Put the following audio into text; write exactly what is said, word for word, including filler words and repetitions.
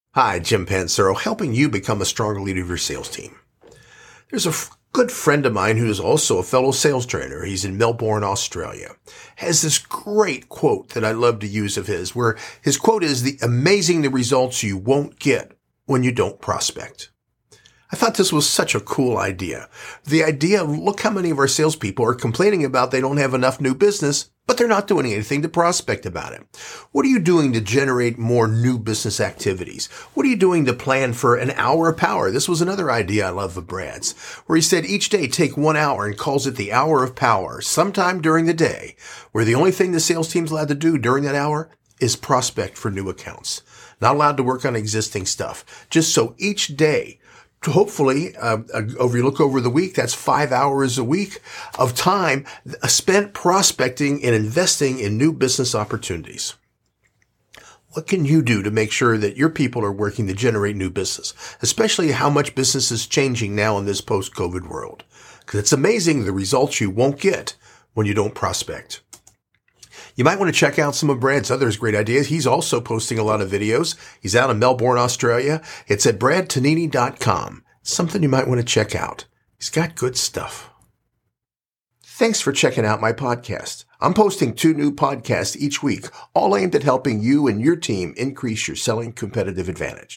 Hi, Jim Pancero, helping you become a stronger leader of your sales team. There's a f- good friend of mine who is also a fellow sales trainer. He's in Melbourne, Australia. Has this great quote that I love to use of his, where his quote is, "The amazing the results you won't get when you don't prospect." I thought this was such a cool idea. The idea of, look how many of our salespeople are complaining about they don't have enough new business, but they're not doing anything to prospect about it. What are you doing to generate more new business activities? What are you doing to plan for an hour of power? This was another idea I love of Brad's, where he said each day take one hour and calls it the hour of power, sometime during the day, where the only thing the sales team's allowed to do during that hour is prospect for new accounts. Not allowed to work on existing stuff. Just so each day, hopefully, uh, over you look over the week, that's five hours a week of time spent prospecting and investing in new business opportunities. What can you do to make sure that your people are working to generate new business, especially how much business is changing now in this post-COVID world? Because it's amazing the results you won't get when you don't prospect. You might want to check out some of Brad's other great ideas. He's also posting a lot of videos. He's out in Melbourne, Australia. It's at brad tonini dot com. Something you might want to check out. He's got good stuff. Thanks for checking out my podcast. I'm posting two new podcasts each week, all aimed at helping you and your team increase your selling competitive advantage.